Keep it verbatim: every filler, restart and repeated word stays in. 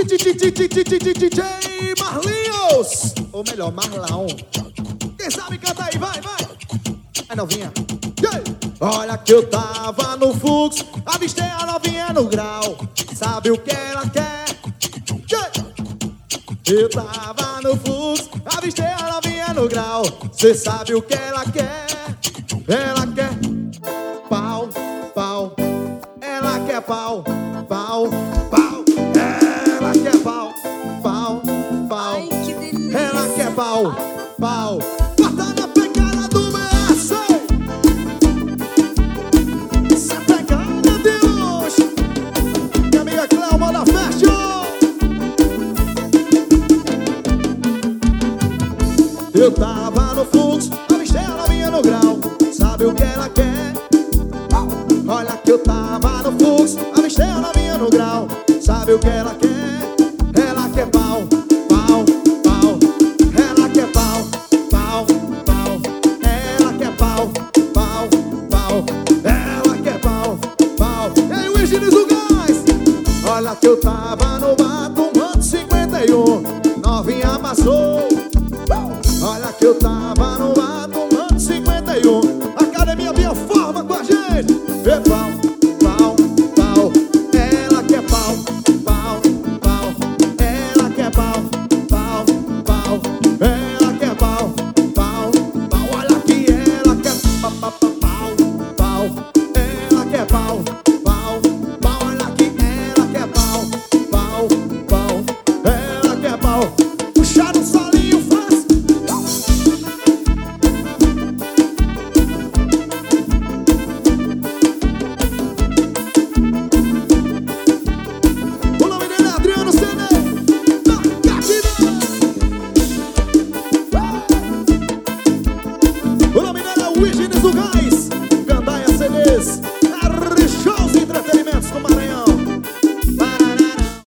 D J Marlinhos, ou melhor, Marlão. Quem sabe canta aí, vai, vai. Aí, novinha. Olha que eu tava no fluxo, avistei a novinha no grau. Sabe o que ela quer? Eu tava no fluxo, avistei a novinha no grau. Cê sabe o que ela quer? Ela quer pau, pau. Ela quer pau, pau, pau. Ela quer pau, pau, pau. Ai, que delícia. Ela quer pau, pau. Bota na pegada do B S. Essa é a pegada de hoje. Minha amiga Cléo, manda fashion. Eu tava no fluxo, avistei a novinha no grau. Sabe o que ela quer? Olha que eu tava no fluxo, avistei a novinha no grau. Sabe o que ela quer? Ela quer pau, pau, pau. Ela quer pau, pau, pau. Ela quer pau, pau, pau. Ela quer pau, pau. Ei, o Egílio do Gás. Olha que eu tava no bar tomando cinquenta e um. Novinha passou. Olha que eu tava no bar tomando cinquenta e um. Academia Minha Forma com a gente. Vê pau.